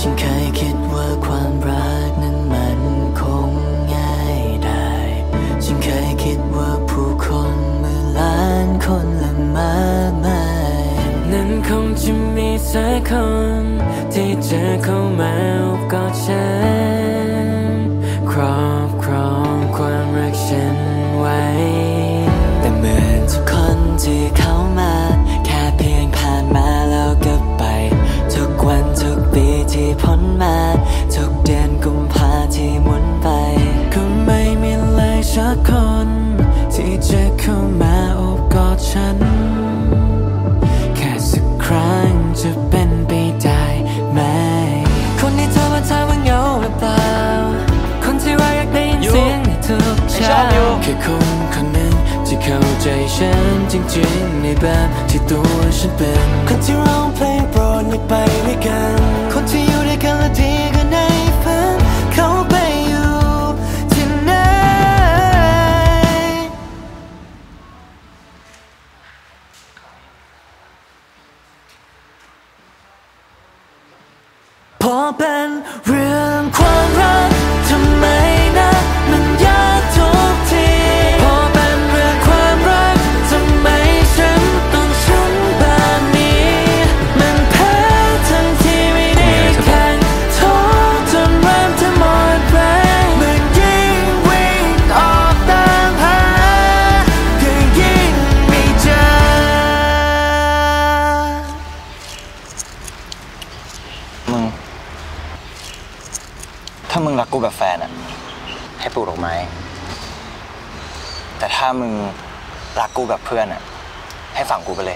ฉันเคยคิดว่าความรักนั้นมันคงง่ายได้ฉันเคยคิดว่าผู้คนมือล้านคนและมากมายนั้นคงจะมีสักคนที่จะเข้ามาโอบกอดฉันครอบครองความรักฉันไว้แต่เหมือนทุกคนที่เข้ามาแค่เพียงผ่านมาแล้วก็ไปทุกวันทุกปีที่พ้นมาทุกเดือนกุมภาที่หมุนไปก็ไม่มีเลยสักคนที่จะเข้ามาโอบกอดฉันแค่สักครั้งจะเป็นไปได้ไหมคนที่เธอมาถามว่าเหงาหรือเปล่าคนที่ว่าอยากได้ยินเสียงในทุกเช้าแค่คนคนหนึ่งที่เข้าใจฉันจริงๆในแบบที่ตัวฉันเป็นคนที่ร้องเพลงโปรดในไปด้วยกันคนที่อยู่ด้วยกันและดีกันในฝันเขาไปอยู่ที่ไหนพอเป็นเรื่องความรักทำไมนะมันยากทุกทีพอเป็นเรื่องความรักทำไมฉันต้องช้ำแบบนี้มันแพ้ทั้งที่ไม่ได้แข่งท้อจนเริ่มจะหมดแรงมันยิ่งวิ่งออกตามหาก็ยิ่งไม่เจอมึงถ้ามึงรักกูแบบแฟนอะให้ปลูกดอกไม้แต่ถ้ามึงรักกูแบบเพื่อนอะให้ฝังกูไปเลย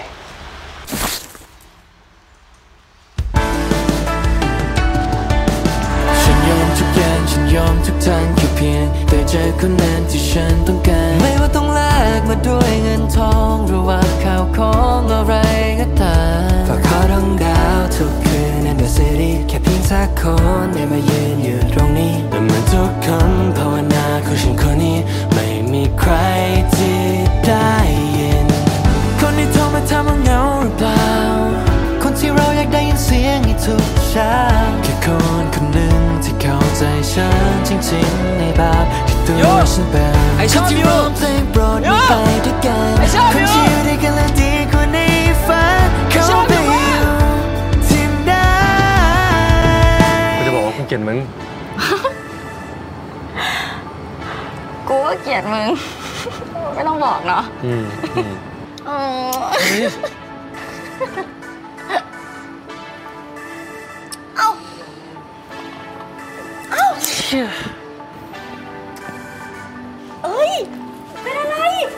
ฉันยอมทุกอย่างฉันยอมทุกทางแค่เพียงแต่เจอคนนั้นที่ฉันต้องการไม่ว่าต้องแลกมาด้วยเงินทองหรือว่าข้าวของอะไรก็ตามฝากขอดวงดาวทุกคืนในเดอะซิตี้แค่เพียงสักคนได้มายืนอยู่ตรงนี้แต่เหมือนทุกคำภาวนาของฉันคนนี้ไม่มีใครที่ได้ยินคนที่โทรมาถามว่าเหงาหรือเปล่าคนที่เราอยากได้ยินเสียงในทุกเช้าแค่คนคนหนึ่งที่เข้าใจฉันจริงๆในแบบที่ตัวฉันเป็นคนที่ร้องเพลงโปรดไปด้วยกันคนที่อยู่ด้วยกันและดีกว่าในฝันเขาไปอยู่ที่ไหนกูจะบอกว่ากูเกลียดมึงกูก็เกลียดมึงไม่ต้องบอกเนาะเอ้ยเป็นอะไร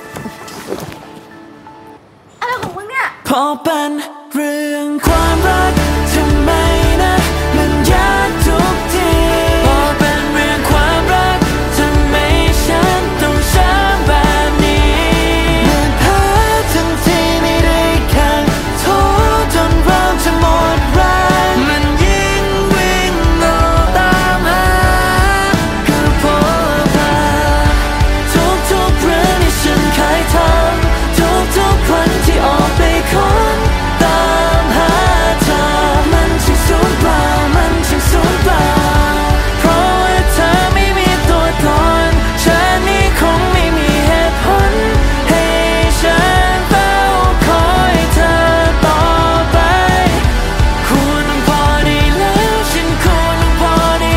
ของมึงเนี่ยพอเป็นเรื่องความรักทำไมนะมันยากทุกทีพอเป็นเรื่องความรักทำไมฉันต้องช้ำแบบนี้มันแพ้ทั้งที่ไม่ได้แข่งท้อจนเริ่มจะหมดแรงมันยิ่งวิ่งออกตามหาก็พบเธอทุกๆเรื่องที่ฉันเคยทำทุกๆวันที่ออกไปค้นตามหาเธอมันช่างสูญเปล่ามันช่างสูญเปล่าเพราะว่าเธอไม่มีตัวตนฉันนี่คงไม่มีเหตุผลให้ฉันเฝ้าคอยเธอต่อไปคุณต้องพอได้แล้วฉันคุณต้องพอได้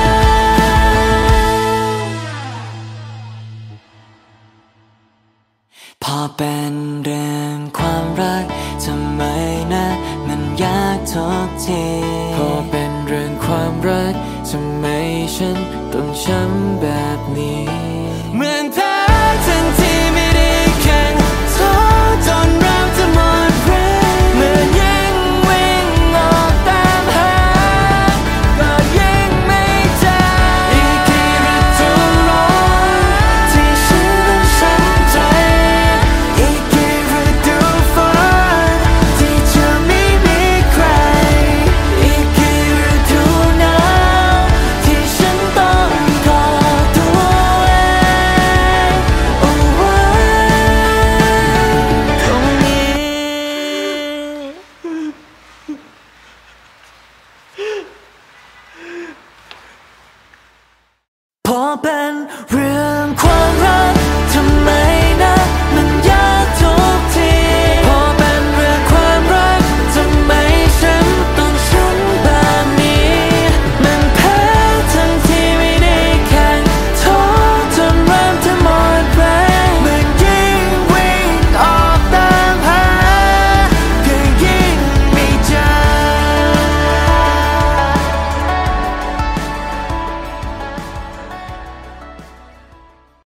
แล้วพอเป็นเรื่องความรักทำไมนะมันยากทุกทีพอเป็นเรื่องความรักทำไมฉันต้องช้ำแบบนี้